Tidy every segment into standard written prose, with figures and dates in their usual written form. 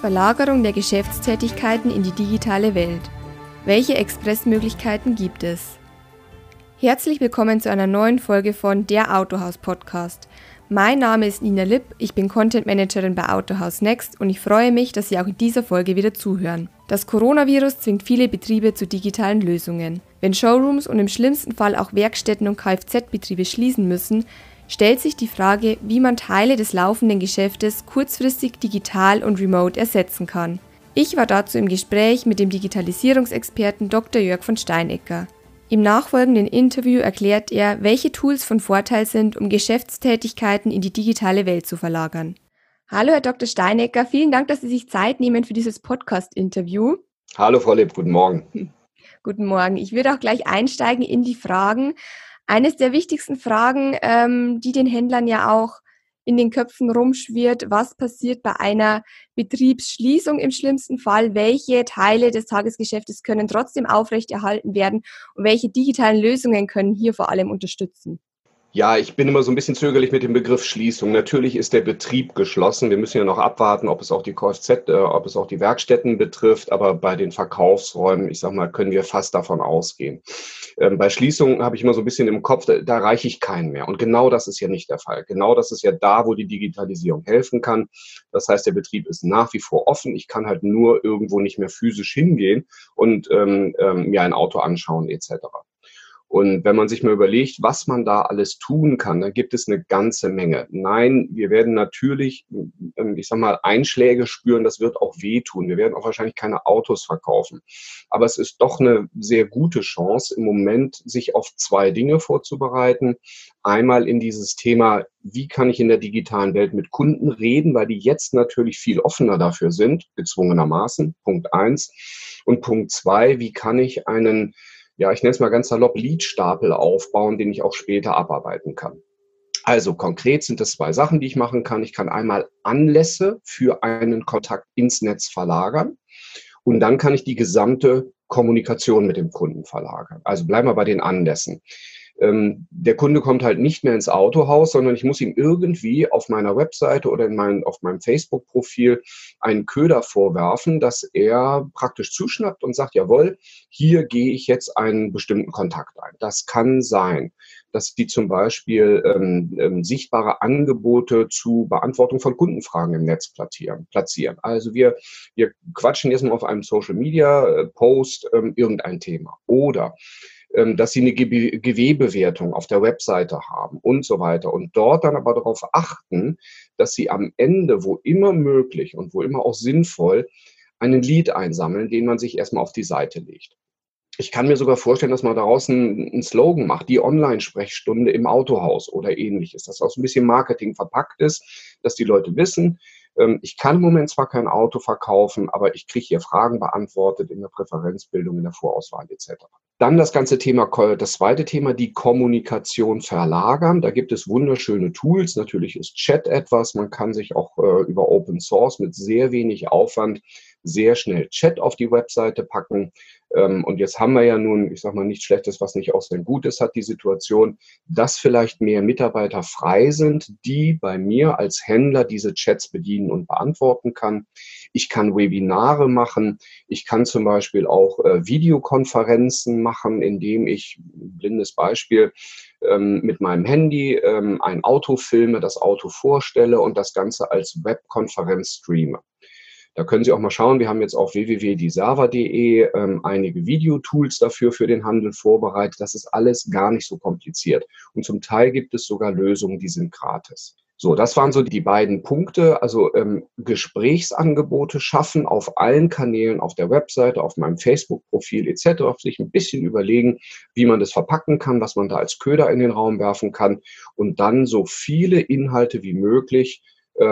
Verlagerung der Geschäftstätigkeiten in die digitale Welt. Welche Expressmöglichkeiten gibt es? Herzlich willkommen zu einer neuen Folge von Der Autohaus Podcast. Mein Name ist Nina Lipp, ich bin Content Managerin bei Autohaus Next und ich freue mich, dass Sie auch in dieser Folge wieder zuhören. Das Coronavirus zwingt viele Betriebe zu digitalen Lösungen. Wenn Showrooms und im schlimmsten Fall auch Werkstätten und Kfz-Betriebe schließen müssen, stellt sich die Frage, wie man Teile des laufenden Geschäftes kurzfristig digital und remote ersetzen kann. Ich war dazu im Gespräch mit dem Digitalisierungsexperten Dr. Jörg von Steinecker. Im nachfolgenden Interview erklärt er, welche Tools von Vorteil sind, um Geschäftstätigkeiten in die digitale Welt zu verlagern. Hallo Herr Dr. Steinecker, vielen Dank, dass Sie sich Zeit nehmen für dieses Podcast-Interview. Hallo Frau Lipp, guten Morgen. Guten Morgen. Ich würde auch gleich einsteigen in die Fragen. Eines der wichtigsten Fragen, die den Händlern ja auch in den Köpfen rumschwirrt: Was passiert bei einer Betriebsschließung im schlimmsten Fall? Welche Teile des Tagesgeschäftes können trotzdem aufrechterhalten werden und welche digitalen Lösungen können hier vor allem unterstützen? Ja, ich bin immer so ein bisschen zögerlich mit dem Begriff Schließung. Natürlich ist der Betrieb geschlossen. Wir müssen ja noch abwarten, ob es auch die Kfz, ob es auch die Werkstätten betrifft. Aber bei den Verkaufsräumen, ich sag mal, können wir fast davon ausgehen. Bei Schließungen habe ich immer so ein bisschen im Kopf, da erreiche ich keinen mehr. Und genau das ist ja nicht der Fall. Genau das ist ja da, wo die Digitalisierung helfen kann. Das heißt, der Betrieb ist nach wie vor offen. Ich kann halt nur irgendwo nicht mehr physisch hingehen und mir ein Auto anschauen etc. Und wenn man sich mal überlegt, was man da alles tun kann, dann gibt es eine ganze Menge. Nein, wir werden natürlich, ich sag mal, Einschläge spüren, das wird auch wehtun. Wir werden auch wahrscheinlich keine Autos verkaufen. Aber es ist doch eine sehr gute Chance, im Moment sich auf zwei Dinge vorzubereiten. Einmal in dieses Thema, wie kann ich in der digitalen Welt mit Kunden reden, weil die jetzt natürlich viel offener dafür sind, gezwungenermaßen, Punkt 1. Und Punkt 2, wie kann ich einen, ja, ich nenne es mal ganz salopp, Leadstapel aufbauen, den ich auch später abarbeiten kann. Also konkret sind es zwei Sachen, die ich machen kann. Ich kann einmal Anlässe für einen Kontakt ins Netz verlagern und dann kann ich die gesamte Kommunikation mit dem Kunden verlagern. Also bleiben wir bei den Anlässen. Der Kunde kommt halt nicht mehr ins Autohaus, sondern ich muss ihm irgendwie auf meiner Webseite oder auf meinem Facebook-Profil einen Köder vorwerfen, dass er praktisch zuschnappt und sagt, jawohl, hier gehe ich jetzt einen bestimmten Kontakt ein. Das kann sein, dass die zum Beispiel sichtbare Angebote zu Beantwortung von Kundenfragen im Netz platzieren. Also wir quatschen jetzt mal auf einem Social-Media-Post irgendein Thema. Oder dass sie eine GW-Bewertung auf der Webseite haben und so weiter. Und dort dann aber darauf achten, dass sie am Ende, wo immer möglich und wo immer auch sinnvoll, einen Lead einsammeln, den man sich erstmal auf die Seite legt. Ich kann mir sogar vorstellen, dass man daraus einen Slogan macht, die Online-Sprechstunde im Autohaus oder ähnliches, dass auch so ein bisschen Marketing verpackt ist, dass die Leute wissen, ich kann im Moment zwar kein Auto verkaufen, aber ich kriege hier Fragen beantwortet in der Präferenzbildung, in der Vorauswahl etc. Dann das ganze Thema, das zweite Thema, die Kommunikation verlagern. Da gibt es wunderschöne Tools. Natürlich ist Chat etwas. Man kann sich auch über Open Source mit sehr wenig Aufwand sehr schnell Chat auf die Webseite packen. Und jetzt haben wir ja nun, ich sage mal, nichts Schlechtes, was nicht auch sein Gutes hat, die Situation, dass vielleicht mehr Mitarbeiter frei sind, die bei mir als Händler diese Chats bedienen und beantworten kann. Ich kann Webinare machen. Ich kann zum Beispiel auch Videokonferenzen machen, indem ich, blindes Beispiel, mit meinem Handy ein Auto filme, das Auto vorstelle und das Ganze als Webkonferenz streame. Da können Sie auch mal schauen, wir haben jetzt auf www.dieserver.de einige Videotools dafür für den Handel vorbereitet. Das ist alles gar nicht so kompliziert. Und zum Teil gibt es sogar Lösungen, die sind gratis. So, das waren so die beiden Punkte. Also Gesprächsangebote schaffen auf allen Kanälen, auf der Webseite, auf meinem Facebook-Profil etc. Sich ein bisschen überlegen, wie man das verpacken kann, was man da als Köder in den Raum werfen kann und dann so viele Inhalte wie möglich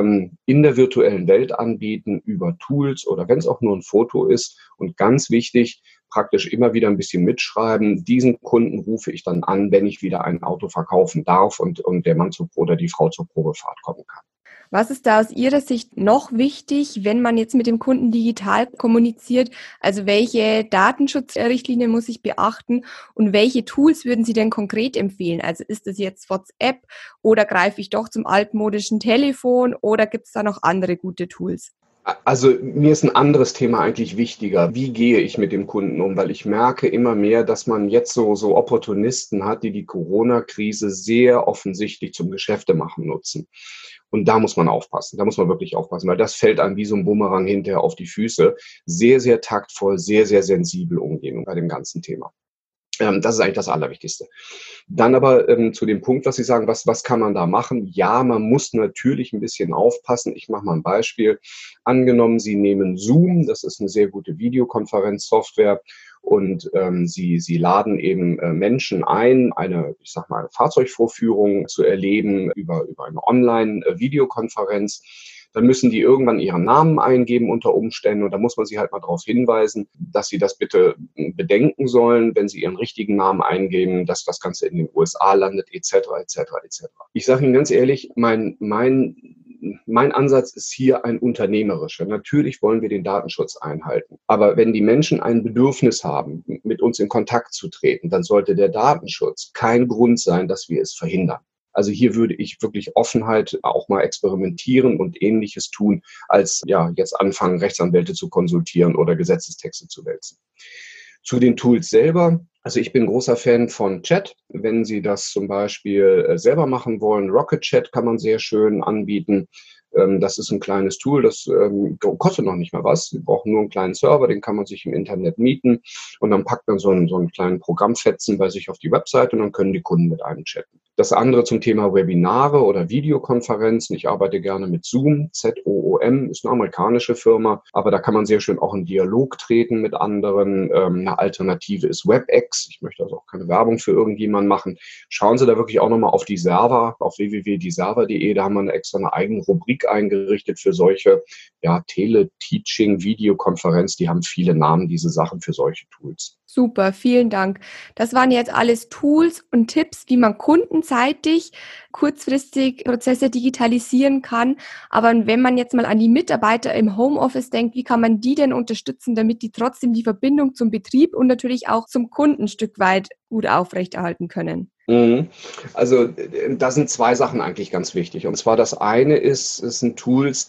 in der virtuellen Welt anbieten über Tools oder wenn es auch nur ein Foto ist. Und ganz wichtig, praktisch immer wieder ein bisschen mitschreiben. Diesen Kunden rufe ich dann an, wenn ich wieder ein Auto verkaufen darf und der Mann oder die Frau zur Probefahrt kommen kann. Was ist da aus Ihrer Sicht noch wichtig, wenn man jetzt mit dem Kunden digital kommuniziert? Also welche Datenschutzrichtlinien muss ich beachten und welche Tools würden Sie denn konkret empfehlen? Also ist das jetzt WhatsApp oder greife ich doch zum altmodischen Telefon oder gibt es da noch andere gute Tools? Also mir ist ein anderes Thema eigentlich wichtiger. Wie gehe ich mit dem Kunden um? Weil ich merke immer mehr, dass man jetzt so Opportunisten hat, die Corona-Krise sehr offensichtlich zum Geschäftemachen nutzen. Und da muss man aufpassen. Da muss man wirklich aufpassen, weil das fällt einem wie so ein Bumerang hinterher auf die Füße. Sehr, sehr taktvoll, sehr, sehr sensibel umgehen bei dem ganzen Thema. Das ist eigentlich das Allerwichtigste. Dann aber zu dem Punkt, was Sie sagen, was kann man da machen? Ja, man muss natürlich ein bisschen aufpassen. Ich mache mal ein Beispiel. Angenommen, Sie nehmen Zoom, das ist eine sehr gute Videokonferenzsoftware, und Sie laden eben Menschen ein, ich sag mal, Fahrzeugvorführung zu erleben über eine Online-Videokonferenz. Dann müssen die irgendwann ihren Namen eingeben unter Umständen, und da muss man sie halt mal darauf hinweisen, dass sie das bitte bedenken sollen, wenn sie ihren richtigen Namen eingeben, dass das Ganze in den USA landet, etc., etc., etc. Ich sage Ihnen ganz ehrlich, mein Ansatz ist hier ein unternehmerischer. Natürlich wollen wir den Datenschutz einhalten. Aber wenn die Menschen ein Bedürfnis haben, mit uns in Kontakt zu treten, dann sollte der Datenschutz kein Grund sein, dass wir es verhindern. Also hier würde ich wirklich Offenheit auch mal experimentieren und Ähnliches tun, als ja jetzt anfangen, Rechtsanwälte zu konsultieren oder Gesetzestexte zu wälzen. Zu den Tools selber. Also ich bin großer Fan von Chat. Wenn Sie das zum Beispiel selber machen wollen, Rocket Chat kann man sehr schön anbieten. Das ist ein kleines Tool, das kostet noch nicht mal was. Sie brauchen nur einen kleinen Server, den kann man sich im Internet mieten, und dann packt man so einen kleinen Programmfetzen bei sich auf die Webseite, und dann können die Kunden mit einem chatten. Das andere zum Thema Webinare oder Videokonferenzen. Ich arbeite gerne mit Zoom, ZOOM, ist eine amerikanische Firma, aber da kann man sehr schön auch in Dialog treten mit anderen. Eine Alternative ist WebEx. Ich möchte also auch keine Werbung für irgendjemanden machen. Schauen Sie da wirklich auch nochmal auf die Server, auf www.dieserver.de. Da haben wir extra eine eigene Rubrik eingerichtet für solche Tele-Teaching, Videokonferenz. Die haben viele Namen, diese Sachen, für solche Tools. Super, vielen Dank. Das waren jetzt alles Tools und Tipps, wie man kundenseitig kurzfristig Prozesse digitalisieren kann. Aber wenn man jetzt mal an die Mitarbeiter im Homeoffice denkt, wie kann man die denn unterstützen, damit die trotzdem die Verbindung zum Betrieb und natürlich auch zum Kunden ein Stück weit gut aufrechterhalten können? Also da sind zwei Sachen eigentlich ganz wichtig. Und zwar das eine es sind Tools,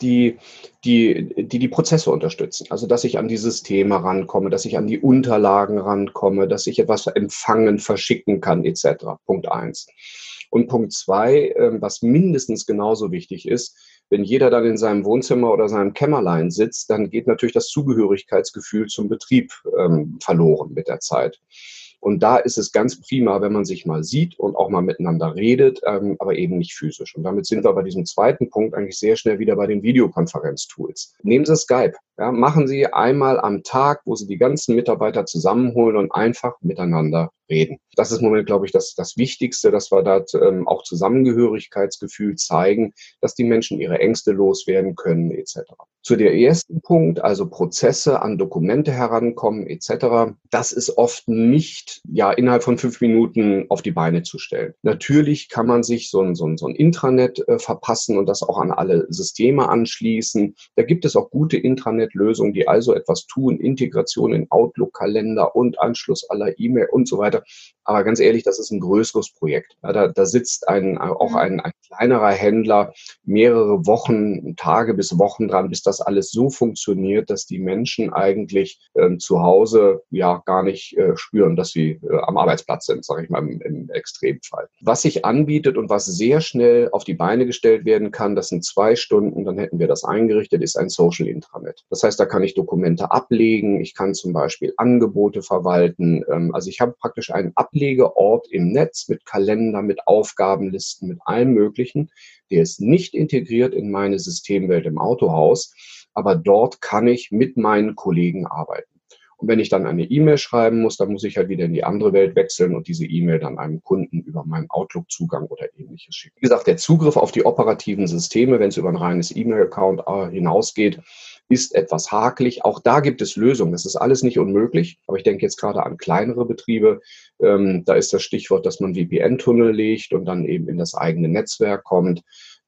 die Prozesse unterstützen. Also dass ich an die Systeme rankomme, dass ich an die Unterlagen rankomme, dass ich etwas empfangen, verschicken kann, etc. Punkt eins. Und Punkt zwei, was mindestens genauso wichtig ist: Wenn jeder dann in seinem Wohnzimmer oder seinem Kämmerlein sitzt, dann geht natürlich das Zugehörigkeitsgefühl zum Betrieb verloren mit der Zeit. Und da ist es ganz prima, wenn man sich mal sieht und auch mal miteinander redet, aber eben nicht physisch. Und damit sind wir bei diesem zweiten Punkt eigentlich sehr schnell wieder bei den Videokonferenztools. Nehmen Sie Skype. Ja, machen Sie einmal am Tag, wo Sie die ganzen Mitarbeiter zusammenholen und einfach miteinander reden. Das ist im Moment, glaube ich, das Wichtigste, dass wir da auch Zusammengehörigkeitsgefühl zeigen, dass die Menschen ihre Ängste loswerden können, etc. Zu der ersten Punkt, also Prozesse an Dokumente herankommen, etc., das ist oft nicht innerhalb von 5 Minuten auf die Beine zu stellen. Natürlich kann man sich so ein Intranet verpassen und das auch an alle Systeme anschließen. Da gibt es auch gute Intranet-Lösungen, die also etwas tun, Integration in Outlook-Kalender und Anschluss aller E-Mail und so weiter. Aber ganz ehrlich, das ist ein größeres Projekt. Ja, da sitzt ein kleinerer Händler mehrere Wochen, Tage bis Wochen dran, bis das alles so funktioniert, dass die Menschen eigentlich zu Hause gar nicht spüren, dass sie am Arbeitsplatz sind, sage ich mal im Extremfall. Was sich anbietet und was sehr schnell auf die Beine gestellt werden kann, das sind 2 Stunden, dann hätten wir das eingerichtet, ist ein Social Intranet. Das heißt, da kann ich Dokumente ablegen, ich kann zum Beispiel Angebote verwalten. Also ich habe praktisch einen Ablegeort im Netz mit Kalender, mit Aufgabenlisten, mit allem Möglichen. Der ist nicht integriert in meine Systemwelt im Autohaus, aber dort kann ich mit meinen Kollegen arbeiten. Und wenn ich dann eine E-Mail schreiben muss, dann muss ich halt wieder in die andere Welt wechseln und diese E-Mail dann einem Kunden über meinen Outlook-Zugang oder Ähnliches schicken. Wie gesagt, der Zugriff auf die operativen Systeme, wenn es über ein reines E-Mail-Account hinausgeht, ist etwas hakelig. Auch da gibt es Lösungen. Das ist alles nicht unmöglich. Aber ich denke jetzt gerade an kleinere Betriebe. Da ist das Stichwort, dass man VPN-Tunnel legt und dann eben in das eigene Netzwerk kommt.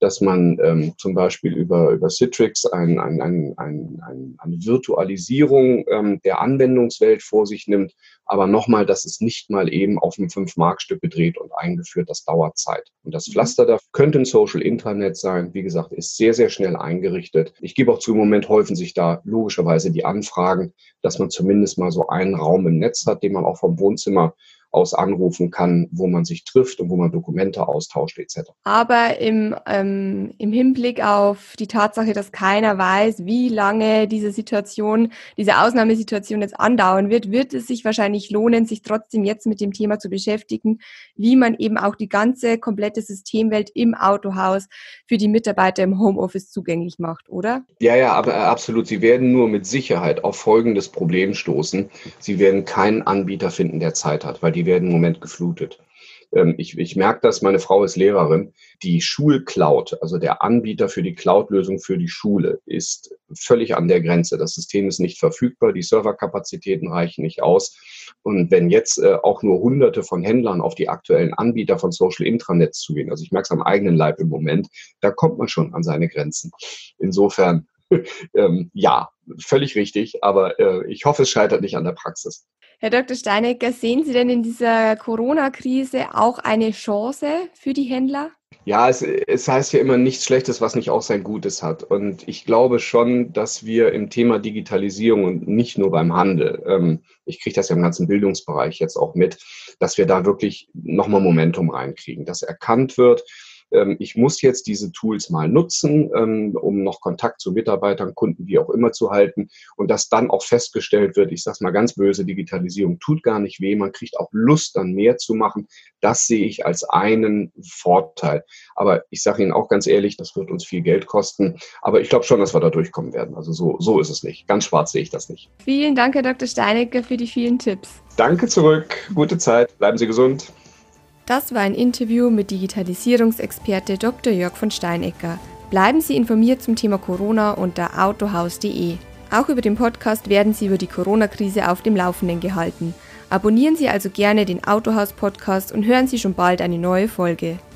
dass man zum Beispiel über Citrix eine Virtualisierung der Anwendungswelt vor sich nimmt. Aber nochmal, das ist nicht mal eben auf einem 5-Mark-Stück gedreht und eingeführt. Das dauert Zeit. Und das Pflaster da könnte ein Social Intranet sein. Wie gesagt, ist sehr, sehr schnell eingerichtet. Ich gebe auch zu, im Moment häufen sich da logischerweise die Anfragen, dass man zumindest mal so einen Raum im Netz hat, den man auch vom Wohnzimmer aus anrufen kann, wo man sich trifft und wo man Dokumente austauscht etc. Aber im Hinblick auf die Tatsache, dass keiner weiß, wie lange diese Ausnahmesituation jetzt andauern wird es sich wahrscheinlich lohnen, sich trotzdem jetzt mit dem Thema zu beschäftigen, wie man eben auch die ganze komplette Systemwelt im Autohaus für die Mitarbeiter im Homeoffice zugänglich macht, oder? Ja, aber absolut. Sie werden nur mit Sicherheit auf folgendes Problem stoßen. Sie werden keinen Anbieter finden, der Zeit hat, weil die werden im Moment geflutet. Ich merke das, meine Frau ist Lehrerin. Die Schulcloud, also der Anbieter für die Cloud-Lösung für die Schule, ist völlig an der Grenze. Das System ist nicht verfügbar, die Serverkapazitäten reichen nicht aus. Und wenn jetzt auch nur Hunderte von Händlern auf die aktuellen Anbieter von Social Intranets zugehen, also ich merke es am eigenen Leib im Moment, da kommt man schon an seine Grenzen. Insofern, ja, völlig richtig, aber ich hoffe, es scheitert nicht an der Praxis. Herr Dr. Steinecker, sehen Sie denn in dieser Corona-Krise auch eine Chance für die Händler? Ja, es heißt ja immer nichts Schlechtes, was nicht auch sein Gutes hat. Und ich glaube schon, dass wir im Thema Digitalisierung und nicht nur beim Handel, ich kriege das ja im ganzen Bildungsbereich jetzt auch mit, dass wir da wirklich nochmal Momentum reinkriegen, dass erkannt wird, ich muss jetzt diese Tools mal nutzen, um noch Kontakt zu Mitarbeitern, Kunden, wie auch immer zu halten und dass dann auch festgestellt wird, ich sage es mal ganz böse, Digitalisierung tut gar nicht weh, man kriegt auch Lust, dann mehr zu machen. Das sehe ich als einen Vorteil. Aber ich sage Ihnen auch ganz ehrlich, das wird uns viel Geld kosten, aber ich glaube schon, dass wir da durchkommen werden. Also so ist es nicht. Ganz schwarz sehe ich das nicht. Vielen Dank, Herr Dr. Steinecker, für die vielen Tipps. Danke zurück, gute Zeit, bleiben Sie gesund. Das war ein Interview mit Digitalisierungsexperte Dr. Jörg von Steinecker. Bleiben Sie informiert zum Thema Corona unter autohaus.de. Auch über den Podcast werden Sie über die Corona-Krise auf dem Laufenden gehalten. Abonnieren Sie also gerne den Autohaus-Podcast und hören Sie schon bald eine neue Folge.